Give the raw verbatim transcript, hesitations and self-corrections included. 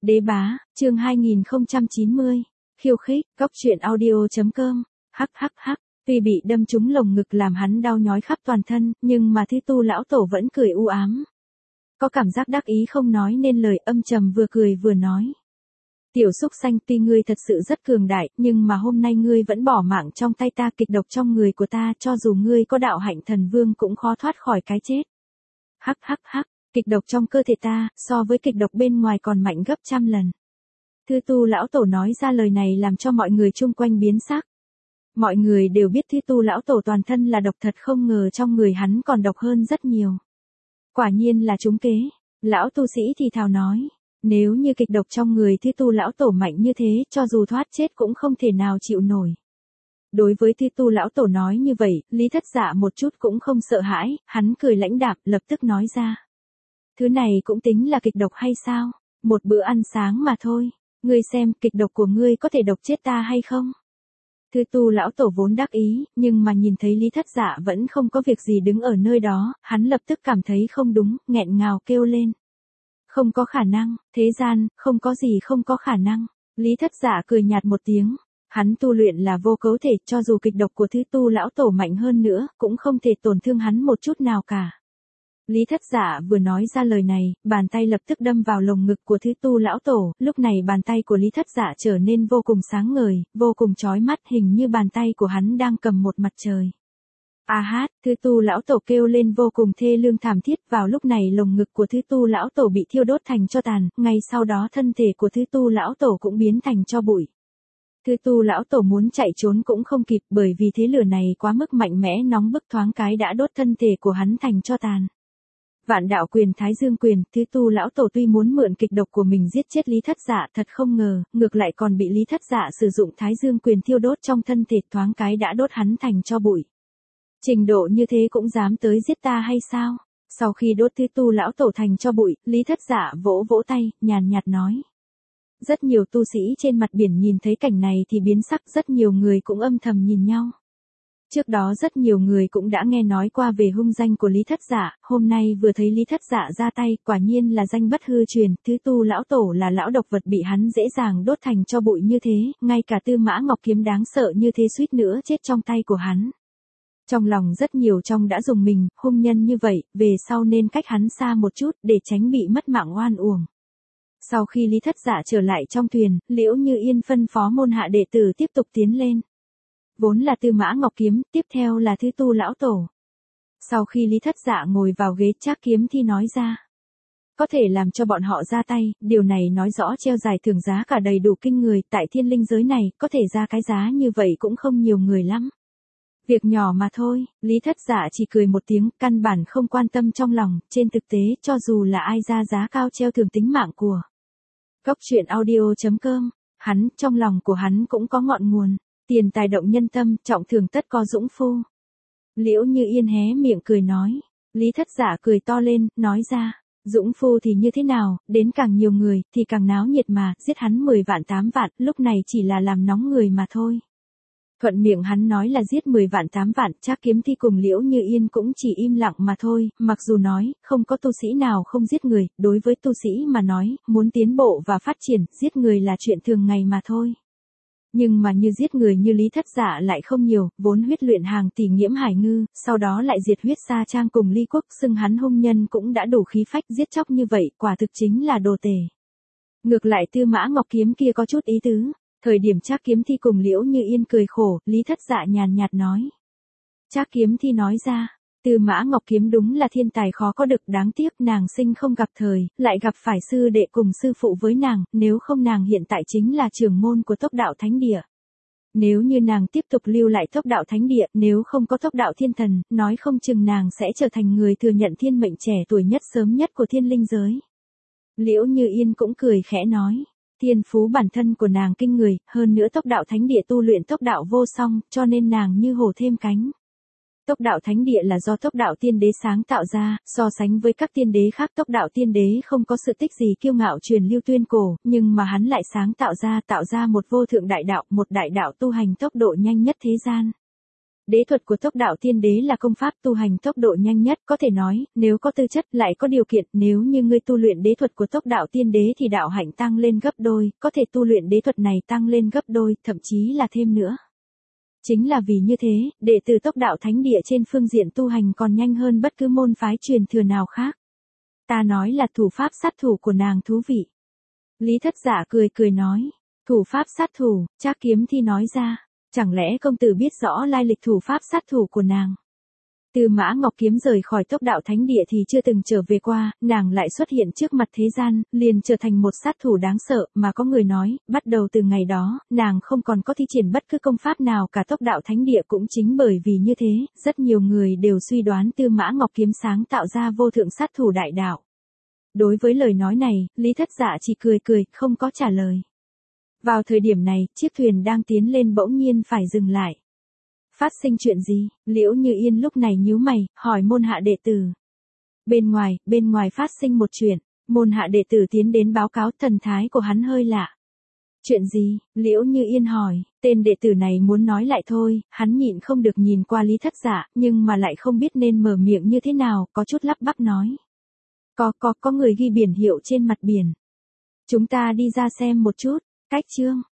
Đế bá, chương hai nghìn không trăm chín mươi. Khiêu khích, góc truyện audio.com. Hắc hắc hắc, tuy bị đâm trúng lồng ngực làm hắn đau nhói khắp toàn thân, nhưng mà Thế Tu lão tổ vẫn cười u ám. Có cảm giác đắc ý không nói nên lời, âm trầm vừa cười vừa nói. Tiểu súc sanh, tuy ngươi thật sự rất cường đại, nhưng mà hôm nay ngươi vẫn bỏ mạng trong tay ta, kịch độc trong người của ta, cho dù ngươi có đạo hạnh thần vương cũng khó thoát khỏi cái chết. Hắc hắc hắc, kịch độc trong cơ thể ta, so với kịch độc bên ngoài còn mạnh gấp trăm lần. Thế Tu lão tổ nói ra lời này làm cho mọi người chung quanh biến sắc. Mọi người đều biết Thế Tu lão tổ toàn thân là độc, thật không ngờ trong người hắn còn độc hơn rất nhiều. Quả nhiên là trúng kế. Lão tu sĩ thì thào nói, nếu như kịch độc trong người Thế Tu lão tổ mạnh như thế, cho dù thoát chết cũng không thể nào chịu nổi. Đối với Thế Tu lão tổ nói như vậy, Lý Thất Dạ một chút cũng không sợ hãi, hắn cười lãnh đạm, lập tức nói ra. Thứ này cũng tính là kịch độc hay sao? Một bữa ăn sáng mà thôi. Ngươi xem, kịch độc của ngươi có thể độc chết ta hay không? Thế Tu lão tổ vốn đắc ý, nhưng mà nhìn thấy Lý Thất Dạ vẫn không có việc gì đứng ở nơi đó, hắn lập tức cảm thấy không đúng, nghẹn ngào kêu lên. Không có khả năng, thế gian, không có gì không có khả năng. Lý Thất Dạ cười nhạt một tiếng. Hắn tu luyện là vô cấu thể, cho dù kịch độc của Thế Tu lão tổ mạnh hơn nữa, cũng không thể tổn thương hắn một chút nào cả. Lý Thất Dạ vừa nói ra lời này, bàn tay lập tức đâm vào lồng ngực của Thế Tu lão tổ, lúc này bàn tay của Lý Thất Dạ trở nên vô cùng sáng ngời, vô cùng chói mắt, hình như bàn tay của hắn đang cầm một mặt trời. A hát, Thế Tu lão tổ kêu lên vô cùng thê lương thảm thiết, vào lúc này lồng ngực của Thế Tu lão tổ bị thiêu đốt thành tro tàn, ngay sau đó thân thể của Thế Tu lão tổ cũng biến thành tro bụi. Thế Tu lão tổ muốn chạy trốn cũng không kịp, bởi vì thế lửa này quá mức mạnh mẽ, nóng bức, thoáng cái đã đốt thân thể của hắn thành tro tàn. Vạn đạo quyền Thái Dương quyền, Thế Tu lão tổ tuy muốn mượn kịch độc của mình giết chết Lý Thất Dạ, thật không ngờ, ngược lại còn bị Lý Thất Dạ sử dụng Thái Dương quyền thiêu đốt trong thân thể, thoáng cái đã đốt hắn thành tro bụi. Trình độ như thế cũng dám tới giết ta hay sao? Sau khi đốt Thế Tu lão tổ thành tro bụi, Lý Thất Dạ vỗ vỗ tay, nhàn nhạt nói. Rất nhiều tu sĩ trên mặt biển nhìn thấy cảnh này thì biến sắc, rất nhiều người cũng âm thầm nhìn nhau. Trước đó rất nhiều người cũng đã nghe nói qua về hung danh của Lý Thất Dạ, hôm nay vừa thấy Lý Thất Dạ ra tay, quả nhiên là danh bất hư truyền, Thế Tu lão tổ là lão độc vật bị hắn dễ dàng đốt thành tro bụi như thế, ngay cả Tư Mã Ngọc Kiếm đáng sợ như thế suýt nữa chết trong tay của hắn. Trong lòng rất nhiều trong đã dùng mình, hung nhân như vậy, về sau nên cách hắn xa một chút để tránh bị mất mạng oan uổng. Sau khi Lý Thất Dạ trở lại trong thuyền, Liễu Như Yên phân phó môn hạ đệ tử tiếp tục tiến lên. Vốn là Tư Mã Ngọc Kiếm, tiếp theo là Thế Tu lão tổ. Sau khi Lý Thất Dạ ngồi vào ghế Trác Kiếm Thi nói ra. Có thể làm cho bọn họ ra tay, điều này nói rõ treo giải thưởng giá cả đầy đủ kinh người, tại thiên linh giới này, có thể ra cái giá như vậy cũng không nhiều người lắm. Việc nhỏ mà thôi, Lý Thất Dạ chỉ cười một tiếng, căn bản không quan tâm trong lòng, trên thực tế, cho dù là ai ra giá cao treo thưởng tính mạng của. Góc truyện audio.com, hắn, trong lòng của hắn cũng có ngọn nguồn. Tiền tài động nhân tâm, trọng thưởng tất có dũng phu. Liễu Như Yên hé miệng cười nói. Lý Thất Dạ cười to lên, nói ra. Dũng phu thì như thế nào, đến càng nhiều người, thì càng náo nhiệt mà, giết hắn mười vạn tám vạn, lúc này chỉ là làm nóng người mà thôi. Thuận miệng hắn nói là giết mười vạn tám vạn, Trác Kiếm Thi cùng Liễu Như Yên cũng chỉ im lặng mà thôi, mặc dù nói, không có tu sĩ nào không giết người, đối với tu sĩ mà nói, muốn tiến bộ và phát triển, giết người là chuyện thường ngày mà thôi. Nhưng mà như giết người như Lý Thất Dạ lại không nhiều, vốn huyết luyện hàng tỷ Nghiễm Hải Ngư, sau đó lại diệt huyết Sa Trang cùng Ly Quốc, xưng hắn hung nhân cũng đã đủ khí phách, giết chóc như vậy, quả thực chính là đồ tể. Ngược lại Tư Mã Ngọc Kiếm kia có chút ý tứ, thời điểm Trác Kiếm Thi cùng Liễu Như Yên cười khổ, Lý Thất Dạ nhàn nhạt nói. Trác Kiếm Thi nói ra. Tư Mã Ngọc Kiếm đúng là thiên tài khó có được, đáng tiếc nàng sinh không gặp thời, lại gặp phải sư đệ cùng sư phụ với nàng, nếu không nàng hiện tại chính là trưởng môn của Tốc Đạo Thánh Địa. Nếu như nàng tiếp tục lưu lại Tốc Đạo Thánh Địa, nếu không có Tốc Đạo Thiên Thần, nói không chừng nàng sẽ trở thành người thừa nhận thiên mệnh trẻ tuổi nhất sớm nhất của thiên linh giới. Liễu Như Yên cũng cười khẽ nói. Thiên phú bản thân của nàng kinh người, hơn nữa Tốc Đạo Thánh Địa tu luyện tốc đạo vô song, cho nên nàng như hổ thêm cánh. Tốc Đạo Thánh Địa là do Tốc Đạo Tiên Đế sáng tạo ra, so sánh với các tiên đế khác Tốc Đạo Tiên Đế không có sự tích gì kiêu ngạo truyền lưu tuyên cổ, nhưng mà hắn lại sáng tạo ra, tạo ra một vô thượng đại đạo, một đại đạo tu hành tốc độ nhanh nhất thế gian. Đế thuật của Tốc Đạo Tiên Đế là công pháp tu hành tốc độ nhanh nhất, có thể nói, nếu có tư chất lại có điều kiện, nếu như ngươi tu luyện đế thuật của Tốc Đạo Tiên Đế thì đạo hạnh tăng lên gấp đôi, có thể tu luyện đế thuật này tăng lên gấp đôi, thậm chí là thêm nữa. Chính là vì như thế, đệ tử Tốc Đạo Thánh Địa trên phương diện tu hành còn nhanh hơn bất cứ môn phái truyền thừa nào khác. Ta nói là thủ pháp sát thủ của nàng thú vị. Lý Thất Dạ cười cười nói, thủ pháp sát thủ, Trác Kiếm Thi nói ra, chẳng lẽ công tử biết rõ lai lịch thủ pháp sát thủ của nàng? Từ Mã Ngọc Kiếm rời khỏi Tốc Đạo Thánh Địa thì chưa từng trở về qua, nàng lại xuất hiện trước mặt thế gian, liền trở thành một sát thủ đáng sợ, mà có người nói, bắt đầu từ ngày đó, nàng không còn có thi triển bất cứ công pháp nào cả. Tốc Đạo Thánh Địa cũng chính bởi vì như thế, rất nhiều người đều suy đoán Tư Mã Ngọc Kiếm sáng tạo ra vô thượng sát thủ đại đạo. Đối với lời nói này, Lý Thất Dạ chỉ cười cười, không có trả lời. Vào thời điểm này, chiếc thuyền đang tiến lên bỗng nhiên phải dừng lại. Phát sinh chuyện gì? Liễu Như Yên lúc này nhíu mày, hỏi môn hạ đệ tử. Bên ngoài, bên ngoài phát sinh một chuyện, môn hạ đệ tử tiến đến báo cáo, thần thái của hắn hơi lạ. Chuyện gì? Liễu Như Yên hỏi, tên đệ tử này muốn nói lại thôi, hắn nhịn không được nhìn qua Lý Thất Dạ, nhưng mà lại không biết nên mở miệng như thế nào, có chút lắp bắp nói. Có, có, có người ghi biển hiệu trên mặt biển. Chúng ta đi ra xem một chút, cách chương.